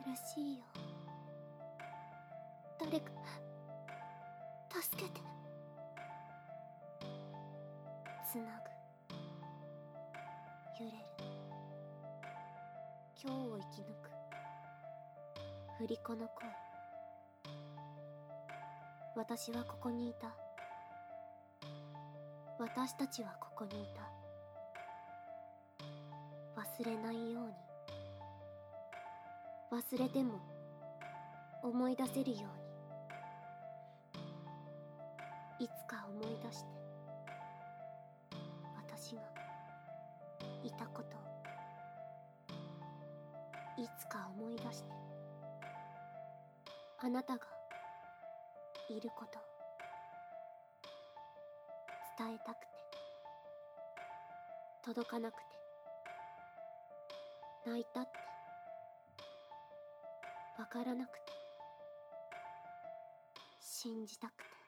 苦しいよ。誰か助けて。つなぐ、揺れる、今日を生き抜く振り子の声。私はここにいた。私たちはここにいた。忘れないように。忘れても思い出せるように。いつか思い出して、私がいたことを。いつか思い出して、あなたがいることを伝えたくて、届かなくて、泣いたって、わからなくて、信じたくて、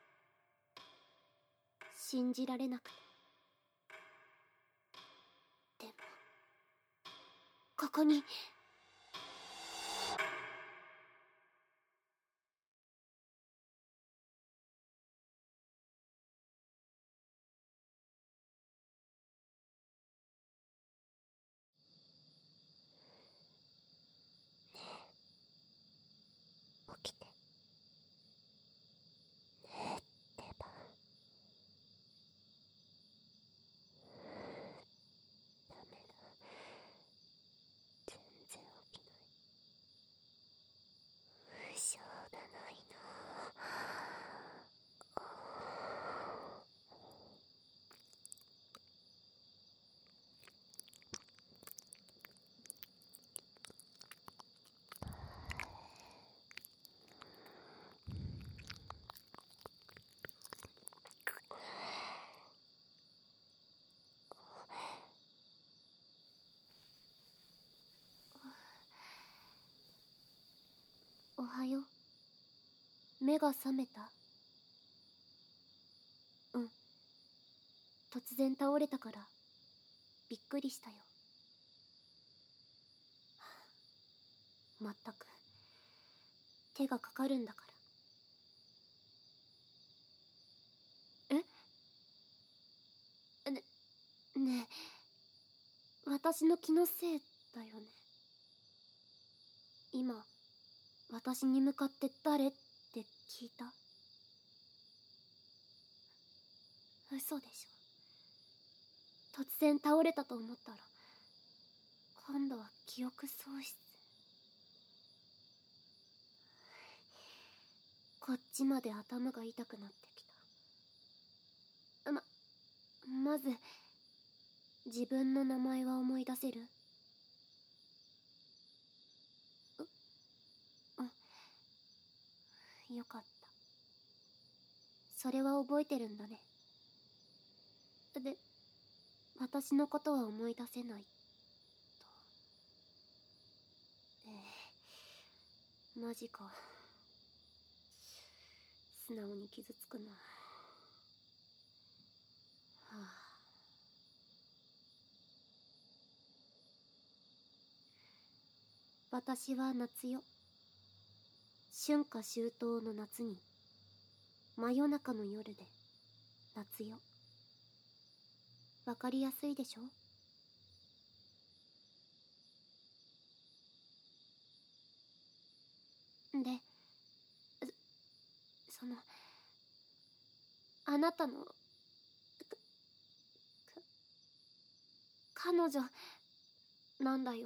信じられなくて。でも、ここに、起きて。ねえってば。ダメだ。全然起きない。不祥だないな。おはよう。目が覚めた？うん。突然倒れたから、びっくりしたよ。まったく。手がかかるんだから。ねえ、私の気のせいだよね。今、私に向かって誰って聞いた？嘘でしょ。突然倒れたと思ったら、今度は記憶喪失。こっちまで頭が痛くなってきた。まず、自分の名前は思い出せる？よかった。それは覚えてるんだね。で、私のことは思い出せないと。マジか。素直に傷つくな。はあ。私は夏よ。春夏秋冬の夏に、真夜中の夜で、夏よ。わかりやすいでしょ？で、あなたの、彼女、なんだよ。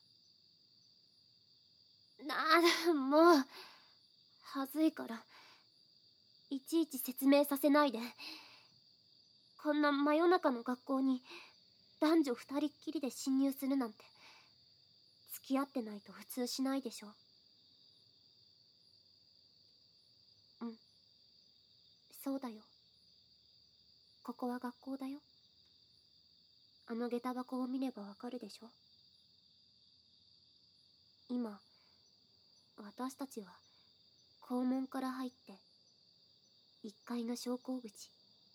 もう、はずいから、いちいち説明させないで。こんな真夜中の学校に、男女二人っきりで侵入するなんて、付き合ってないと普通しないでしょ。うん。そうだよ。ここは学校だよ。あの下駄箱を見ればわかるでしょ。今、私たちは、校門から入って、1階の昇降口。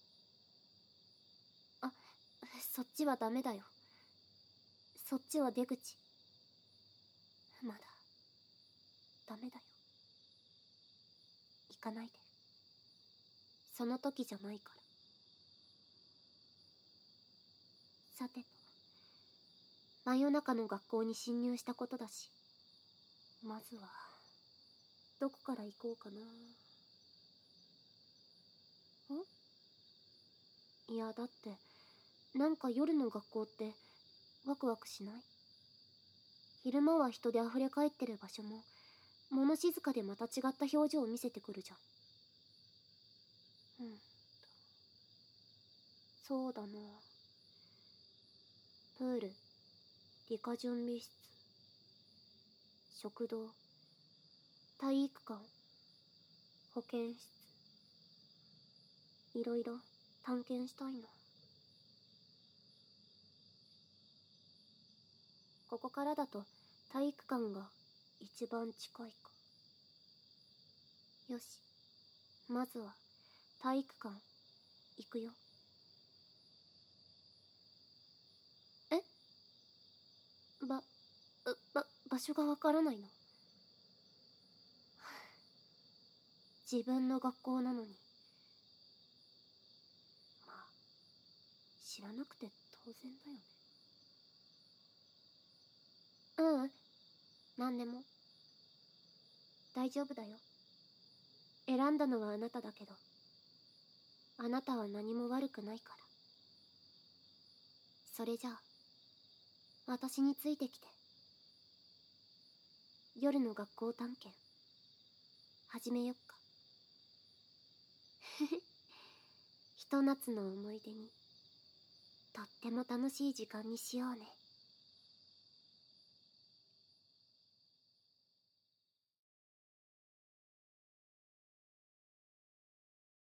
そっちはダメだよ。そっちは出口。まだ、 ダメだよ。行かないで。その時じゃないから。さてと、真夜中の学校に侵入したことだし、まずはどこから行こうかな。いや、だってなんか夜の学校ってワクワクしない？昼間は人で溢れ返ってる場所も物静かでまた違った表情を見せてくるじゃん。そうだな。プール、理科準備室、食堂、体育館、保健室、いろいろ探検したいな。ここからだと体育館が一番近いか。よし、まずは体育館行くよ。え？場所がわからないの？自分の学校なのに。まあ、知らなくて当然だよね。なんでも。大丈夫だよ。選んだのはあなただけど、あなたは何も悪くないから。それじゃあ、私についてきて。夜の学校探検、始めよっか。ひと夏の思い出に、とっても楽しい時間にしようね。